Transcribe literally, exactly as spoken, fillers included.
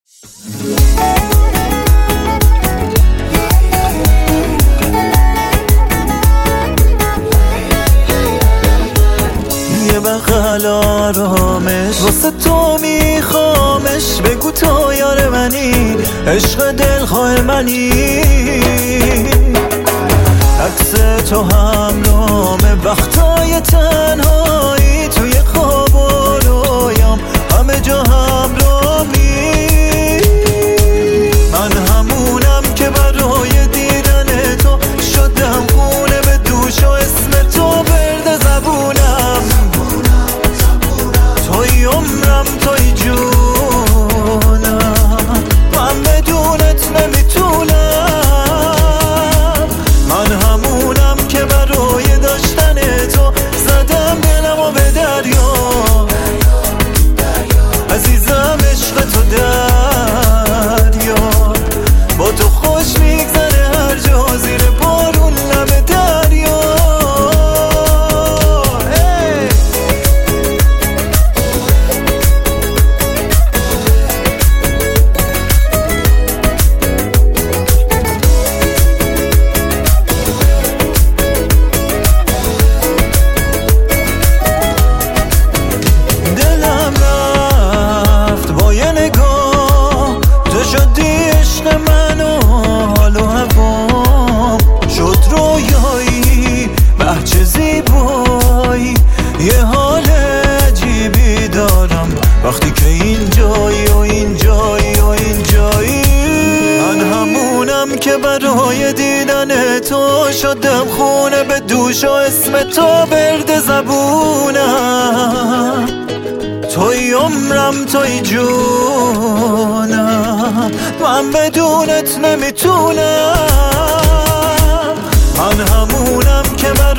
یه بغل آرامش واسه تو میخوامش، بگو تو یار منی، عشق دلخواه منی. عکس تو همرامه وقتای تنهایی، توی خواب و رویام همه جا همرامی. من همونم که برای دیدن تو شدم خونه به دوش و اسم تو برد زبونم. توی عمرم توی جونم، من بدونت نمیتونم. من همونم که برای داشتن تو زدم دلمو به دریا. عزیزم عشق تو دریا، با تو خوش میگذره هر جا زیر بارون لب دریا. دلم رفت با یه نگاه، تو شدی عشق من و حال و هوام شد رویایی. به چه زیبایی، یه حال عجیبی دارم وقتی که این جایی و این جایی و این جایی. من همونم که برای دیدن تو شدم خونه به دوش و اسم تو برد زبونم. توی عمرم توی جونم، من بدونت نمیتونم. من همونم که